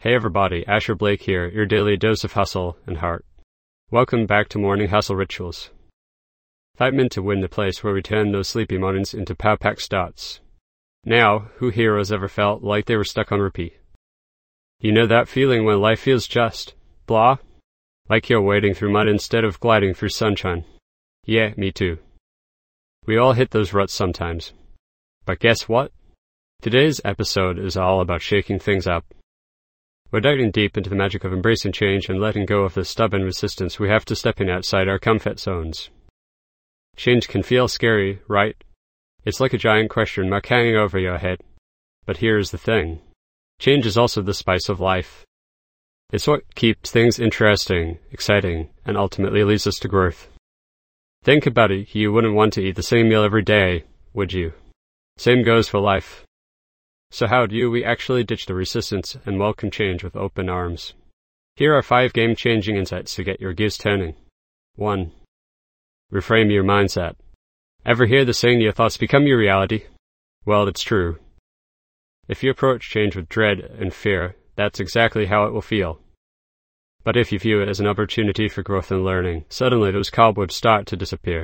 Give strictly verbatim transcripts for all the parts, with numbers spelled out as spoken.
Hey everybody, Asher Blake here, your daily dose of hustle and heart. Welcome back to Morning Hustle Rituals. Five minutes to win the place where we turn those sleepy mornings into power-packed starts. Now, who here has ever felt like they were stuck on repeat? You know that feeling when life feels just blah? Like you're wading through mud instead of gliding through sunshine. Yeah, me too. We all hit those ruts sometimes. But guess what? Today's episode is all about shaking things up. We're diving deep into the magic of embracing change and letting go of the stubborn resistance we have to stepping outside our comfort zones. Change can feel scary, right? It's like a giant question mark hanging over your head. But here's the thing. Change is also the spice of life. It's what keeps things interesting, exciting, and ultimately leads us to growth. Think about it, you wouldn't want to eat the same meal every day, would you? Same goes for life. So how do we actually ditch the resistance and welcome change with open arms? Here are five game-changing insights to get your gears turning. one. Reframe your mindset. Ever hear the saying your thoughts become your reality? Well, it's true. If you approach change with dread and fear, that's exactly how it will feel. But if you view it as an opportunity for growth and learning, suddenly those cobwebs start to disappear.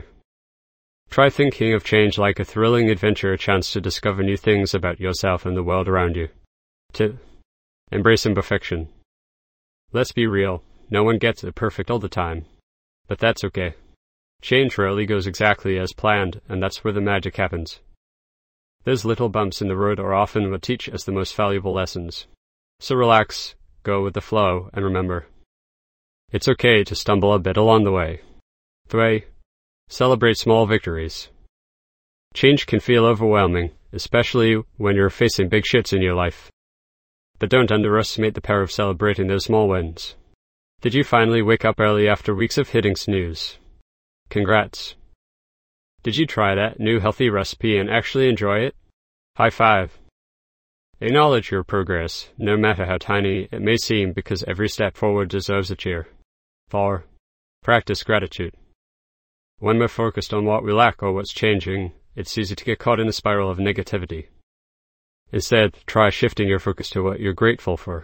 Try thinking of change like a thrilling adventure, a chance to discover new things about yourself and the world around you. two. Embrace imperfection. Let's be real, no one gets it perfect all the time. But that's okay. Change rarely goes exactly as planned, and that's where the magic happens. Those little bumps in the road are often what teach us the most valuable lessons. So relax, go with the flow, and remember, it's okay to stumble a bit along the way. three. Celebrate small victories. Change can feel overwhelming, especially when you're facing big shits in your life. But don't underestimate the power of celebrating those small wins. Did you finally wake up early after weeks of hitting snooze? Congrats. Did you try that new healthy recipe and actually enjoy it? High five. Acknowledge your progress, no matter how tiny it may seem, because every step forward deserves a cheer. four. Practice gratitude. When we're focused on what we lack or what's changing, it's easy to get caught in the spiral of negativity. Instead, try shifting your focus to what you're grateful for.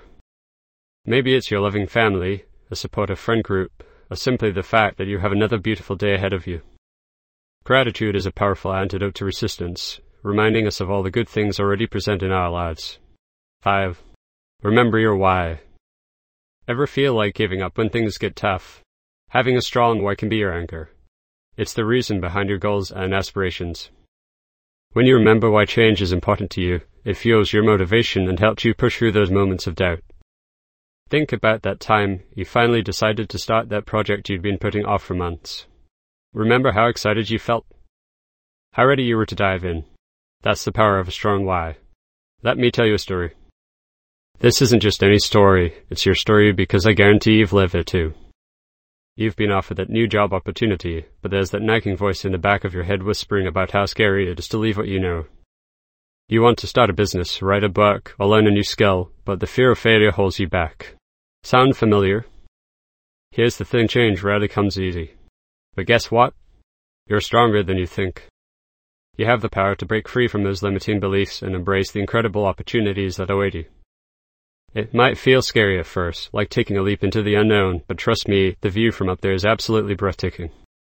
Maybe it's your loving family, a supportive friend group, or simply the fact that you have another beautiful day ahead of you. Gratitude is a powerful antidote to resistance, reminding us of all the good things already present in our lives. five. Remember your why. Ever feel like giving up when things get tough? Having a strong why can be your anchor. It's the reason behind your goals and aspirations. When you remember why change is important to you, it fuels your motivation and helps you push through those moments of doubt. Think about that time you finally decided to start that project you'd been putting off for months. Remember how excited you felt? How ready you were to dive in? That's the power of a strong why. Let me tell you a story. This isn't just any story, it's your story because I guarantee you've lived it too. You've been offered that new job opportunity, but there's that nagging voice in the back of your head whispering about how scary it is to leave what you know. You want to start a business, write a book, or learn a new skill, but the fear of failure holds you back. Sound familiar? Here's the thing, change rarely comes easy. But guess what? You're stronger than you think. You have the power to break free from those limiting beliefs and embrace the incredible opportunities that await you. It might feel scary at first, like taking a leap into the unknown, but trust me, the view from up there is absolutely breathtaking.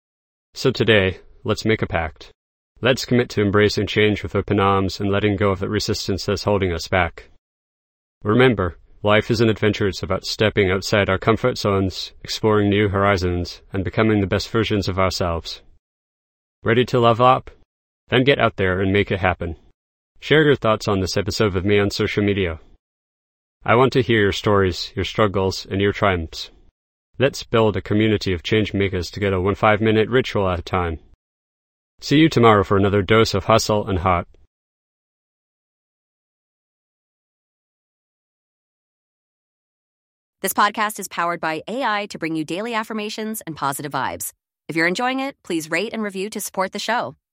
So today, let's make a pact. Let's commit to embracing change with open arms and letting go of the resistance that's holding us back. Remember, life is an adventure. It's about stepping outside our comfort zones, exploring new horizons, and becoming the best versions of ourselves. Ready to level up? Then get out there and make it happen. Share your thoughts on this episode with me on social media. I want to hear your stories, your struggles, and your triumphs. Let's build a community of change makers together, one five-minute ritual at a time. See you tomorrow for another dose of hustle and heart. This podcast is powered by A I to bring you daily affirmations and positive vibes. If you're enjoying it, please rate and review to support the show.